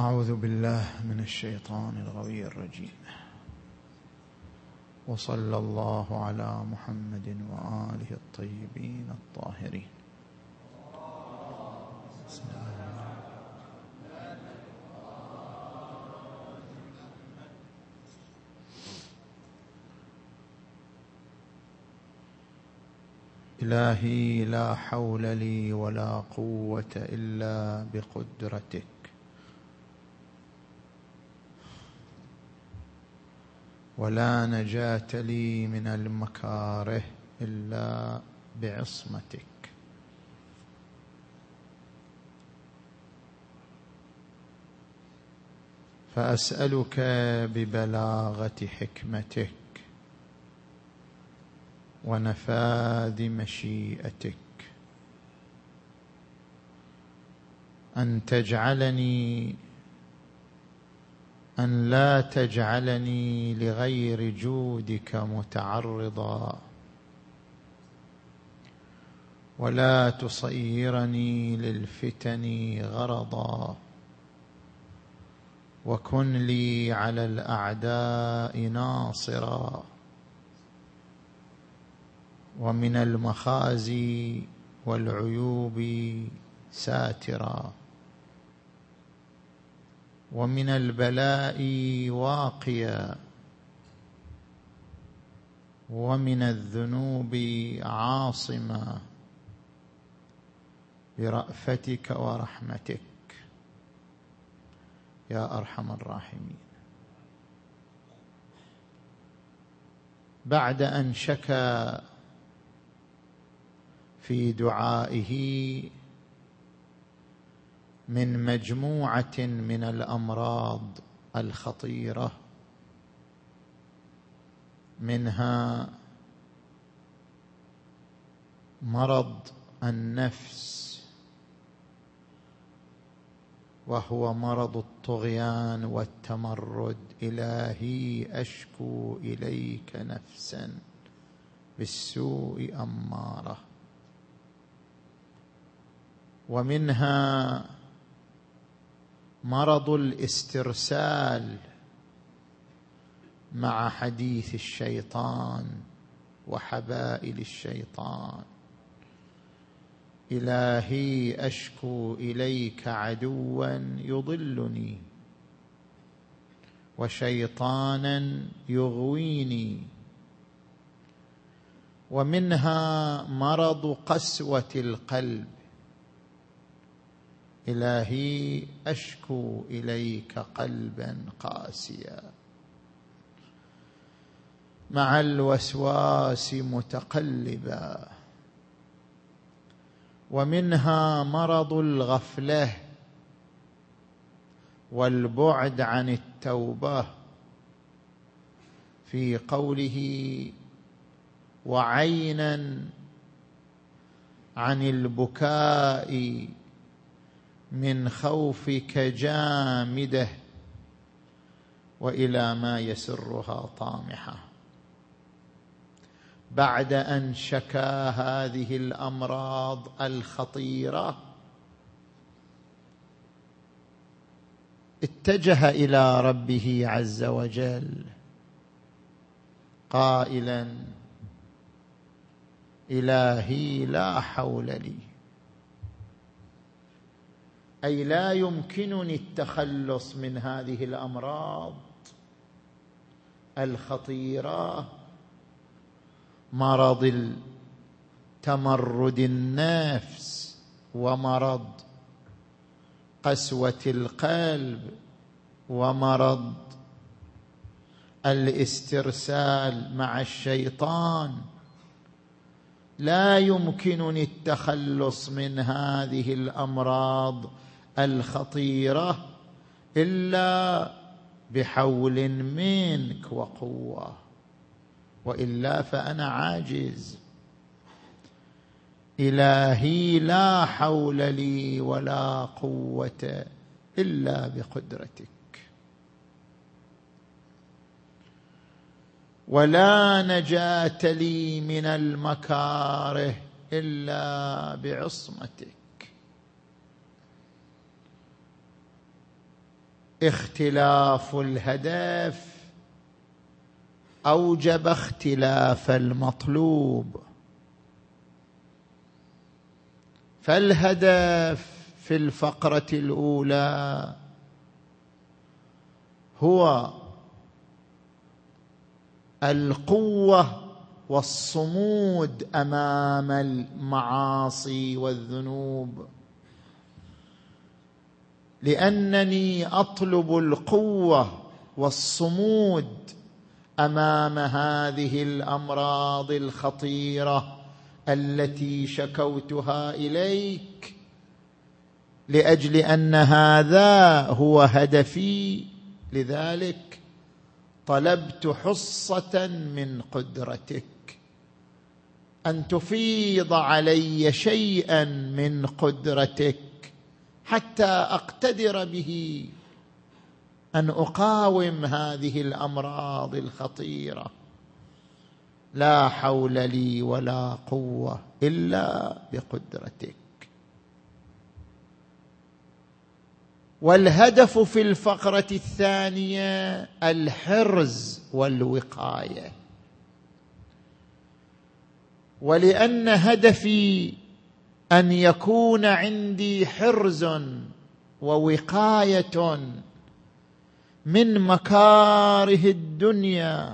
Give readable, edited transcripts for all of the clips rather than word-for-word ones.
أعوذ بالله من الشيطان الغوي الرجيم. وصلى الله على محمد وآله الطيبين الطاهرين. إلهي لا حول لي ولا قوة إلا بقدرتك، ولا نجاة لي من المكاره إلا بعصمتك. فأسألك ببلاغة حكمتك ونفاذ مشيئتك أن لا تجعلني لغير جودك متعرضا، ولا تصيرني للفتن غرضا، وكن لي على الأعداء ناصرا، ومن المخازي والعيوب ساترا، ومن البلاء واقيا، ومن الذنوب عاصما، برأفتك ورحمتك يا أرحم الراحمين. بعد أن شكى في دعائه من مجموعة من الأمراض الخطيرة، منها مرض النفس، وهو مرض الطغيان والتمرد. إلهي أشكو إليك نفسا بالسوء أمارة. ومنها مرض الاسترسال مع حديث الشيطان وحبائل الشيطان. إلهي أشكو إليك عدوا يضلني، وشيطانا يغويني. ومنها مرض قسوة القلب. إلهي أشكو إليك قلبا قاسيا مع الوسواس متقلبا. ومنها مرض الغفلة والبعد عن التوبة، في قوله وعينا عن البكاء من خوفك جامدة، وإلى ما يسرها طامحة. بعد أن شكى هذه الأمراض الخطيرة، اتجه إلى ربه عز وجل قائلا إلهي لا حول لي، أي لا يمكنني التخلص من هذه الأمراض الخطيرة، مرض تمرد النفس، ومرض قسوة القلب، ومرض الاسترسال مع الشيطان. لا يمكنني التخلص من هذه الأمراض الخطيرة إلا بحول منك وقوة، وإلا فأنا عاجز. إلهي لا حول لي ولا قوة إلا بقدرتك، ولا نجاة لي من المكاره إلا بعصمتك. اختلاف الهدف أوجب اختلاف المطلوب. فالهدف في الفقرة الأولى هو القوة والصمود أمام المعاصي والذنوب، لأنني أطلب القوة والصمود أمام هذه الأمراض الخطيرة التي شكوتها إليك، لأجل أن هذا هو هدفي. لذلك طلبت حصة من قدرتك، أن تفيض علي شيئا من قدرتك حتى أقتدر به أن أقاوم هذه الأمراض الخطيرة. لا حول لي ولا قوة إلا بقدرتك. والهدف في الفقرة الثانية الحرز والوقاية. ولأن هدفي أن يكون عندي حرز ووقاية من مكاره الدنيا،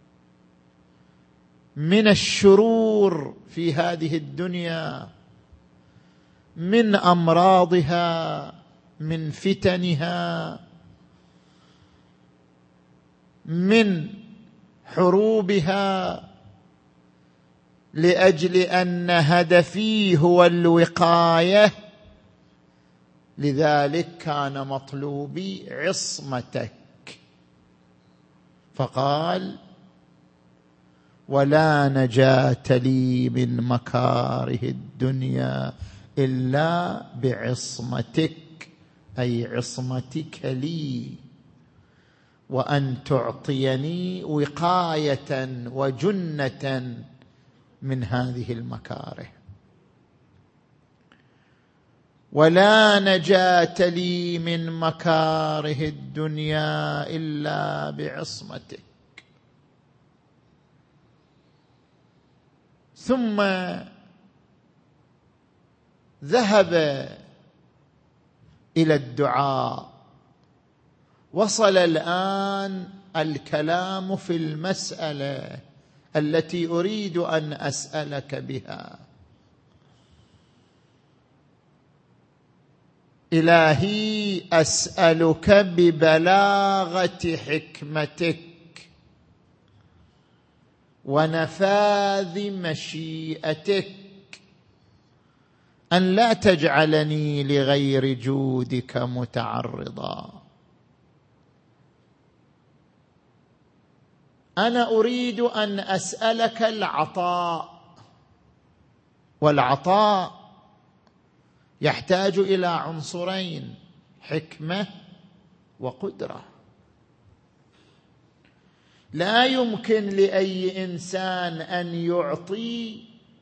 من الشرور في هذه الدنيا، من أمراضها، من فتنها، من حروبها، لأجل أن هدفي هو الوقاية. لذلك كان مطلوبي عصمتك. فقال: ولا نجاة لي من مكاره الدنيا إلا بعصمتك، أي عصمتك لي، وأن تعطيني وقاية وجنة من هذه المكاره. ولا نجاة لي من مكاره الدنيا إلا بعصمتك. ثم ذهب إلى الدعاء. وصل الآن الكلام في المسألة التي أريد أن أسألك بها. إلهي، أسألك ببلاغة حكمتك ونفاذ مشيئتك أن لا تجعلني لغير جودك متعرضا. أنا أريد أن أسألك العطاء، والعطاء يحتاج إلى عنصرين: حكمة وقدرة. لا يمكن لأي إنسان أن يعطي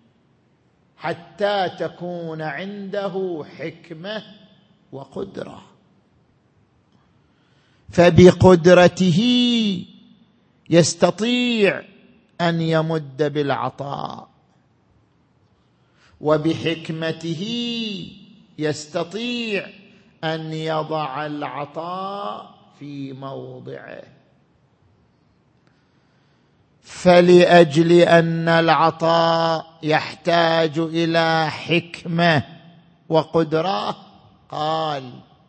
حتى تكون عنده حكمة وقدرة. فبقدرته يستطيع أن يمد بالعطاء، وبحكمته يستطيع أن يضع العطاء في موضعه. فلأجل أن العطاء يحتاج إلى حكمة وقدرة، قال: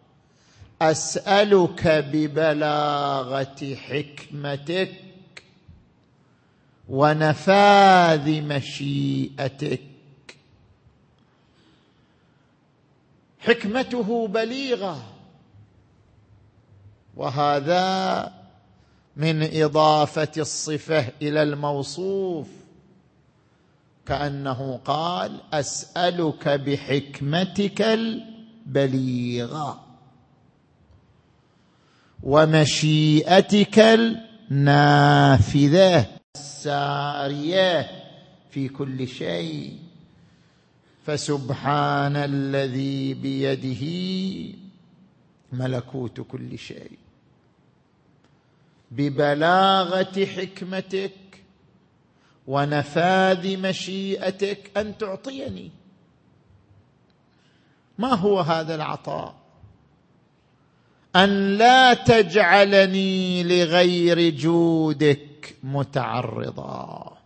أسألك ببلاغة حكمتك ونفاذ مشيئتك. حكمته بليغة، وهذا من إضافة الصفة إلى الموصوف، كأنه قال: أسألك بحكمتك البليغة ومشيئتك النافذة السارية في كل شيء. فسبحان الذي بيده ملكوت كل شيء. ببلاغة حكمتك ونفاذ مشيئتك أن تعطيني. ما هو هذا العطاء؟ أن لا تجعلني لغير جودك متعرضا.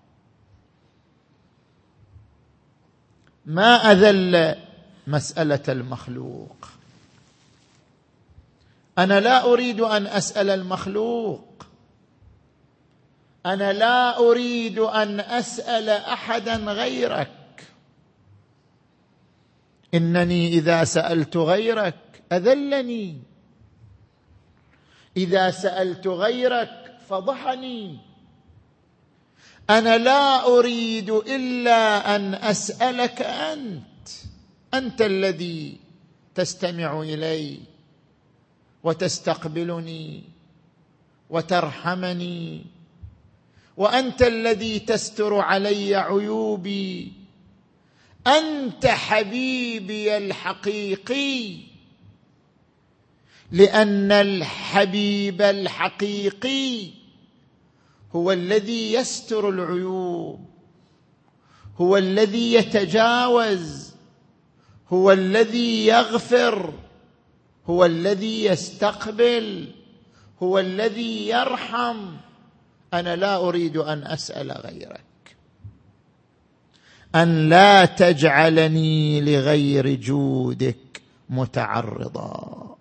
ما أذل مسألة المخلوق. أنا لا أريد أن أسأل المخلوق، أنا لا أريد أن أسأل أحدا غيرك. إنني إذا سألت غيرك أذلني، إذا سألت غيرك فضحني. أنا لا أريد إلا أن أسألك أنت الذي تستمع إلي وتستقبلني وترحمني، وأنت الذي تستر علي عيوبي. أنت حبيبي الحقيقي، لأن الحبيب الحقيقي هو الذي يستر العيوب، هو الذي يتجاوز، هو الذي يغفر، هو الذي يستقبل، هو الذي يرحم. أنا لا أريد أن أسأل غيرك. أن لا تجعلني لغير جودك متعرضا.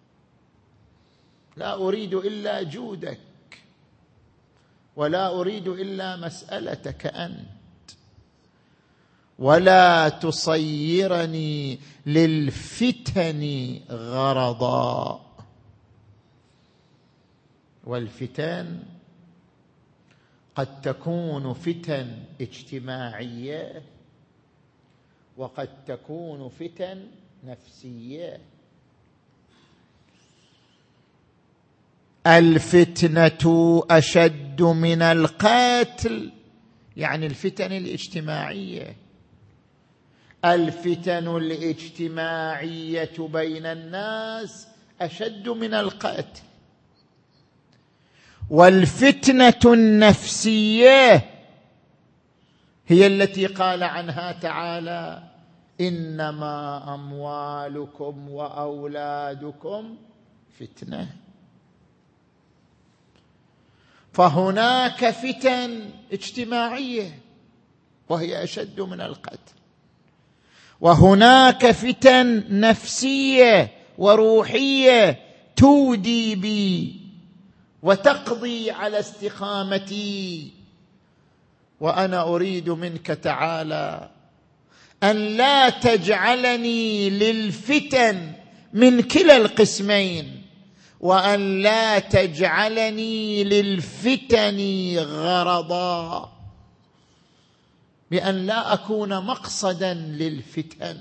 لا أريد إلا جودك، ولا أريد إلا مسألتك أنت. ولا تصيرني للفتن غرضا. والفتن قد تكون فتن اجتماعية، وقد تكون فتن نفسية. الفتنة أشد من القتل، يعني الفتن الاجتماعية. الفتن الاجتماعية بين الناس أشد من القتل. والفتنة النفسية هي التي قال عنها تعالى: إنما أموالكم وأولادكم فتنة. فهناك فتن اجتماعية وهي أشد من القتل، وهناك فتن نفسية وروحية تودي بي وتقضي على استقامتي. وأنا أريد منك تعالى أن لا تجعلني للفتن من كلا القسمين، وأن لا تجعلني للفتن غرضا، بأن لا أكون مقصدا للفتن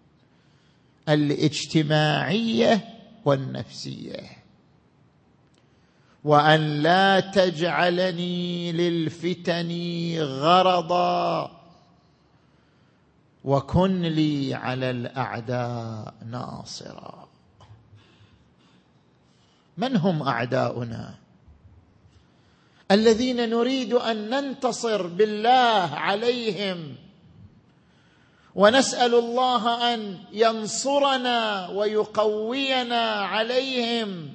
الاجتماعية والنفسية، وأن لا تجعلني للفتن غرضا، وكن لي على الأعداء ناصرا. من هم أعداؤنا الذين نريد أن ننتصر بالله عليهم، ونسأل الله أن ينصرنا ويقوينا عليهم؟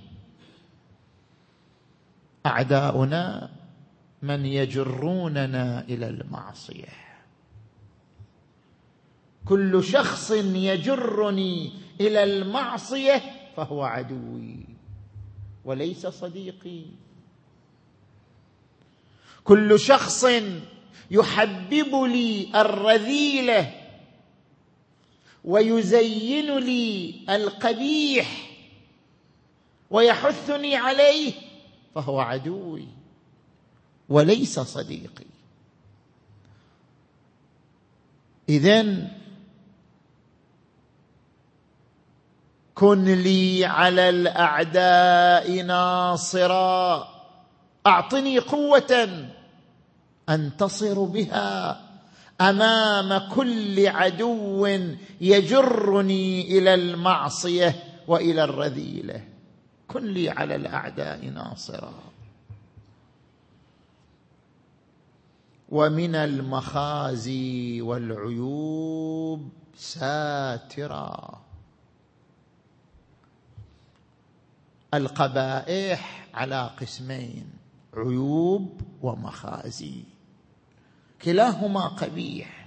أعداؤنا من يجروننا إلى المعصية. كل شخص يجرني إلى المعصية فهو عدوي وليس صديقي. كل شخص يحبب لي الرذيلة ويزين لي القبيح ويحثني عليه فهو عدوي وليس صديقي. إذن كن لي على الأعداء ناصرا، أعطني قوة أنتصر بها أمام كل عدو يجرني إلى المعصية وإلى الرذيلة. كن لي على الأعداء ناصرا. ومن المخازي والعيوب ساترا. القبائح على قسمين: عيوب ومخازي، كلاهما قبيح،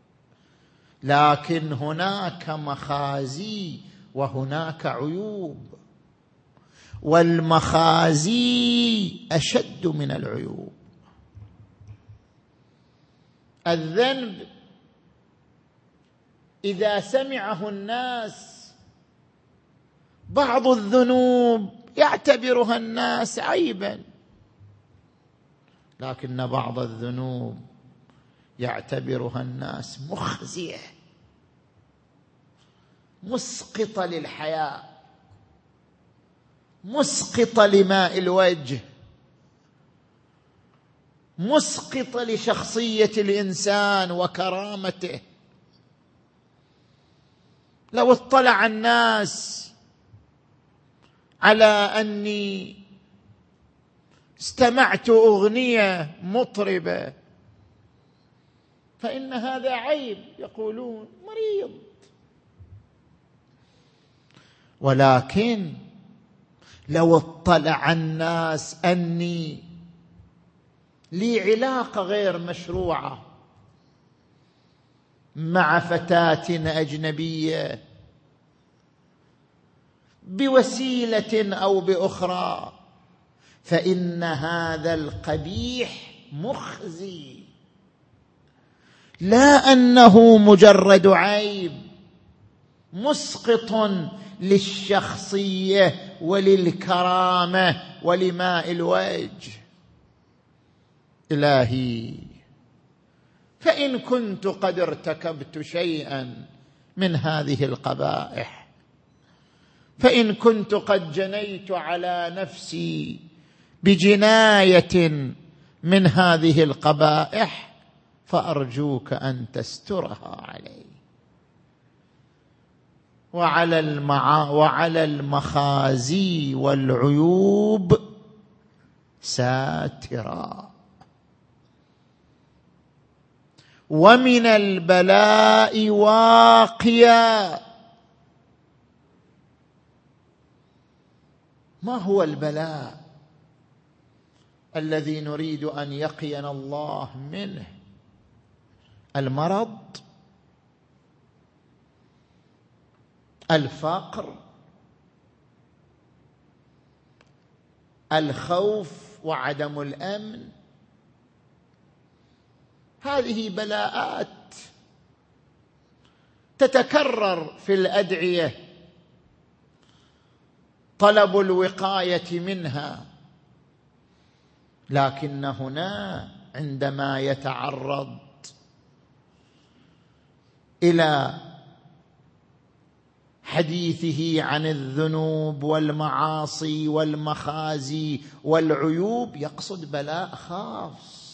لكن هناك مخازي وهناك عيوب، والمخازي أشد من العيوب. الذنب إذا سمعه الناس، بعض الذنوب يعتبرها الناس عيبا، لكن بعض الذنوب يعتبرها الناس مخزية، مسقطة للحياء، مسقطة لماء الوجه، مسقطة لشخصية الإنسان وكرامته. لو اطلع الناس على أني استمعت أغنية مطربة فإن هذا عيب، يقولون مريض. ولكن لو اطلع الناس أني لي علاقة غير مشروعة مع فتاة أجنبية بوسيلة أو بأخرى، فإن هذا القبيح مخزي، لا أنه مجرد عيب، مسقط للشخصية وللكرامة ولماء الوجه. إلهي، فإن كنت قد ارتكبت شيئا من هذه القبائح، فإن كنت قد جنيت على نفسي بجناية من هذه القبائح، فأرجوك أن تسترها علي. وعلى المخازي والعيوب ساترا، ومن البلاء واقيا. ما هو البلاء الذي نريد أن يقينا الله منه؟ المرض، الفقر، الخوف وعدم الأمن. هذه بلاءات تتكرر في الأدعية، طلب الوقاية منها. لكن هنا عندما يتعرض إلى حديثه عن الذنوب والمعاصي والمخازي والعيوب، يقصد بلاء خاص.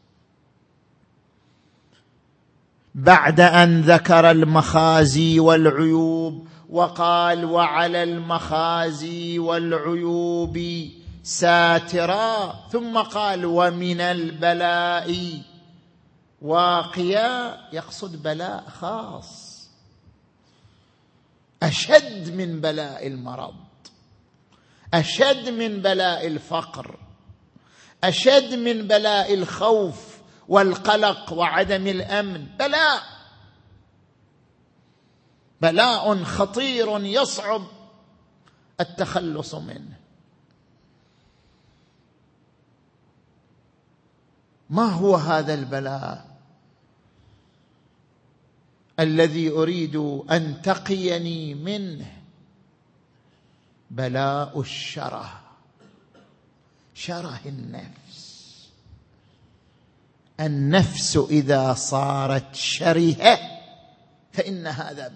بعد أن ذكر المخازي والعيوب وقال وعلى المخازي والعيوب ساترا، ثم قال ومن البلاء واقيا، يقصد بلاء خاص أشد من بلاء المرض، أشد من بلاء الفقر، أشد من بلاء الخوف والقلق وعدم الأمن. بلاء خطير يصعب التخلص منه. ما هو هذا البلاء الذي أريد أن تقيني منه؟ بلاء الشره، شره النفس. النفس إذا صارت شرهة فإن هذا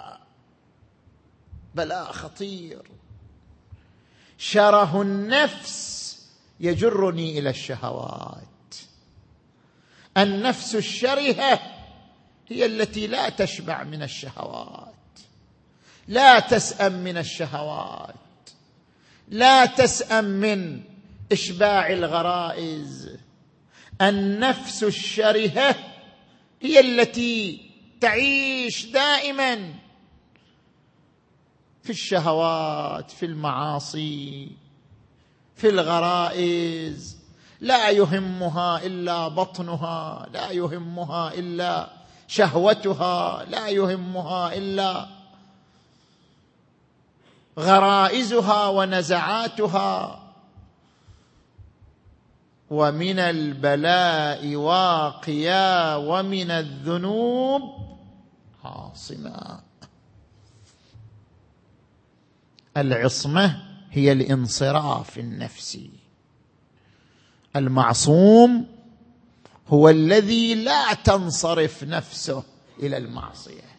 بلاء خطير. شره النفس يجرني إلى الشهوات. النفس الشرهة هي التي لا تشبع من الشهوات، لا تسأم من الشهوات، لا تسأم من إشباع الغرائز. النفس الشرهة هي التي تعيش دائما في الشهوات، في المعاصي، في الغرائز، لا يهمها إلا بطنها، لا يهمها إلا شهوتها، لا يهمها إلا غرائزها ونزعاتها. ومن البلاء واقيا ومن الذنوب عاصما. العصمة هي الانصراف النفسي. المعصوم هو الذي لا تنصرف نفسه إلى المعصية،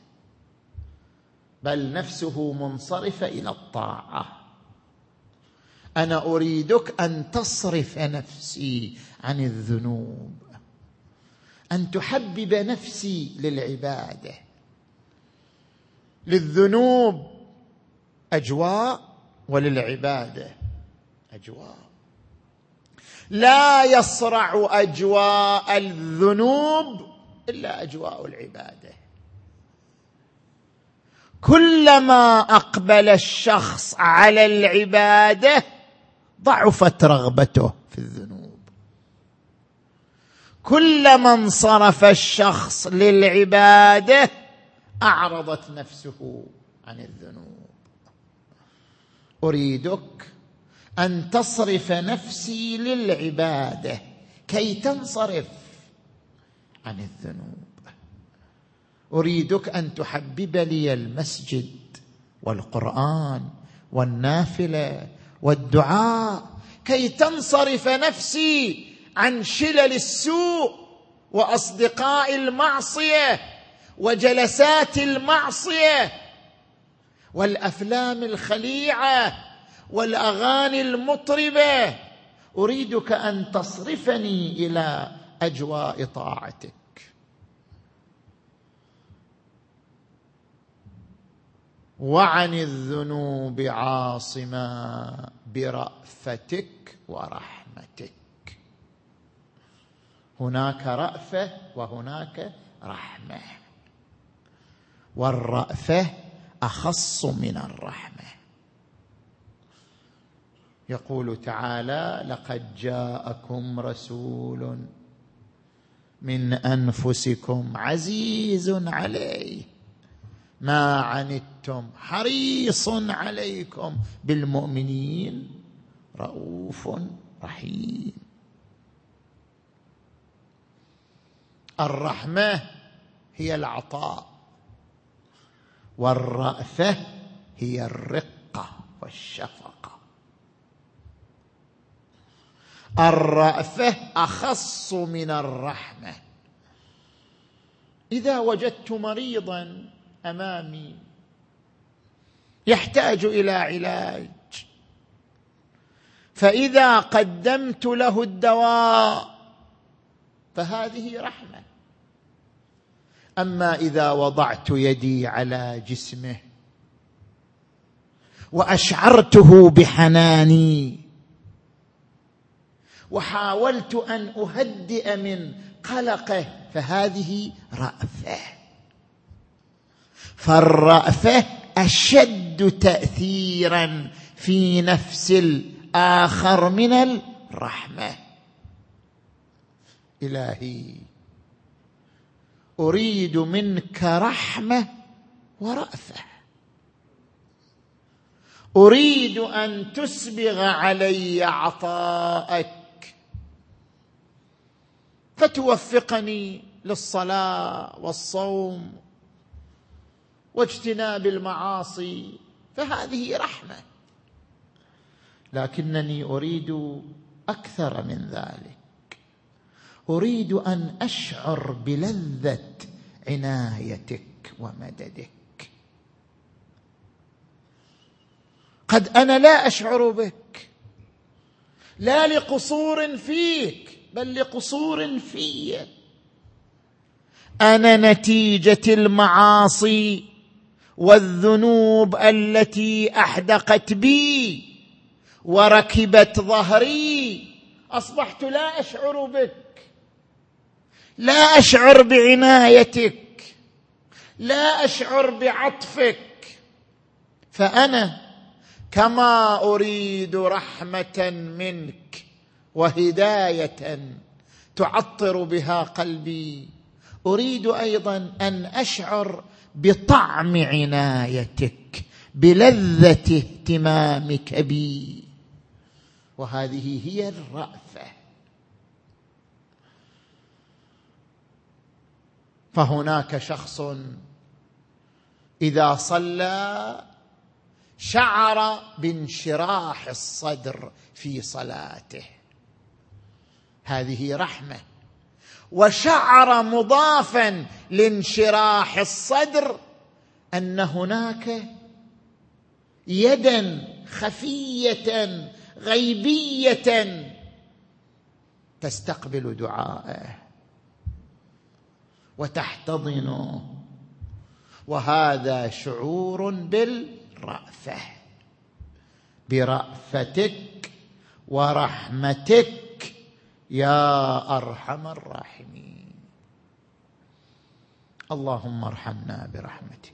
بل نفسه منصرفة إلى الطاعة. أنا أريدك أن تصرف نفسي عن الذنوب، أن تحبب نفسي للعبادة. للذنوب أجواء وللعبادة أجواء. لا يصرع أجواء الذنوب إلا أجواء العبادة. كلما أقبل الشخص على العبادة ضعفت رغبته في الذنوب، كلما انصرف الشخص للعبادة أعرضت نفسه عن الذنوب. أريدك أن تصرف نفسي للعبادة كي تنصرف عن الذنوب. أريدك أن تحبب لي المسجد والقرآن والنافلة والدعاء كي تنصرف نفسي عن شلل السوء وأصدقاء المعصية وجلسات المعصية والأفلام الخليعة والأغاني المطربة. أريدك أن تصرفني إلى أجواء طاعتك. وعن الذنوب عاصما برأفتك ورحمتك. هناك رأفة وهناك رحمة، والرأفة أخص من الرحمة. يقول تعالى: لقد جاءكم رسول من أنفسكم عزيز عليه ما عنتم حريص عليكم بالمؤمنين رؤوف رحيم. الرحمة هي العطاء، والرأفة هي الرقة والشفقة. الرأفة أخص من الرحمة. إذا وجدت مريضا أمامي يحتاج إلى علاج، فإذا قدمت له الدواء فهذه رحمة. أما إذا وضعت يدي على جسمه وأشعرته بحناني وحاولت أن أهدئ من قلقه فهذه رأفة. فالرأفة أشد تأثيرا في نفس الآخر من الرحمة. إلهي، أريد منك رحمة ورأفة. أريد أن تسبغ علي عطاءك فتوفقني للصلاة والصوم واجتناب المعاصي، فهذه رحمة. لكنني أريد أكثر من ذلك. أريد أن أشعر بلذة عنايتك ومددك. قد أنا لا أشعر بك، لا لقصور فيك بل لقصور في. أنا نتيجة المعاصي والذنوب التي أحدقت بي وركبت ظهري أصبحت لا أشعر بك، لا أشعر بعنايتك، لا أشعر بعطفك. فأنا كما أريد رحمة منك وهداية تعطر بها قلبي، أريد أيضا أن أشعر بطعم عنايتك، بلذة اهتمامك بي، وهذه هي الرأفة. فهناك شخص إذا صلى شعر بانشراح الصدر في صلاته، هذه رحمة. وشعر مضافا لانشراح الصدر أن هناك يدا خفية غيبية تستقبل دعاءه وتحتضنه، وهذا شعور بالرأفة، برأفتك ورحمتك يا أرحم الراحمين. اللهم ارحمنا برحمتك،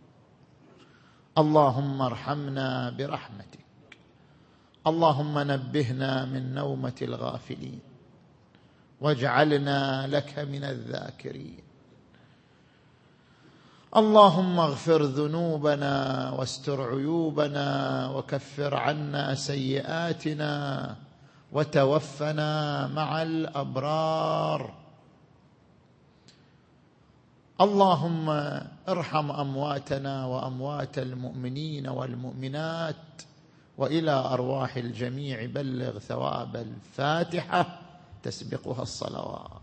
اللهم ارحمنا برحمتك، اللهم نبهنا من نومة الغافلين واجعلنا لك من الذاكرين. اللهم اغفر ذنوبنا واستر عيوبنا وكفر عنا سيئاتنا وتوفنا مع الأبرار. اللهم ارحم أمواتنا وأموات المؤمنين والمؤمنات، وإلى أرواح الجميع بلغ ثواب الفاتحة تسبقها الصلوات.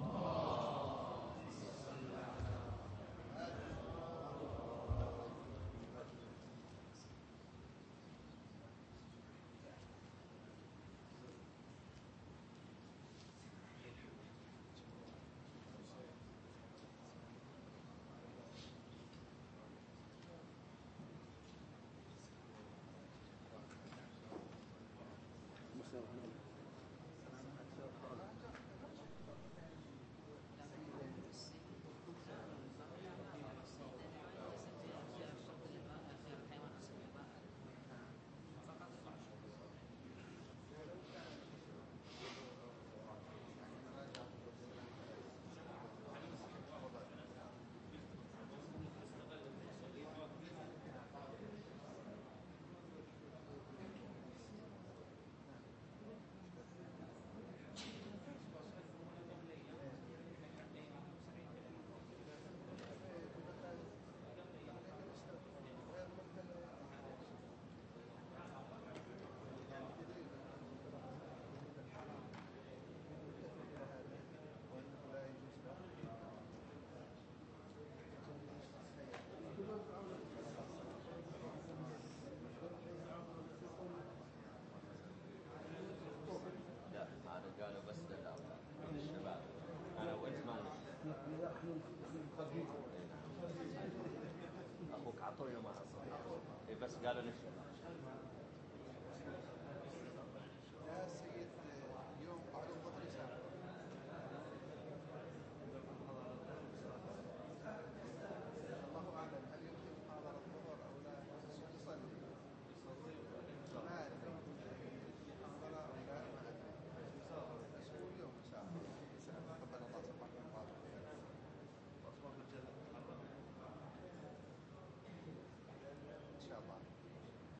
اخوك عطوني ما حصل بس قالوا نشوف.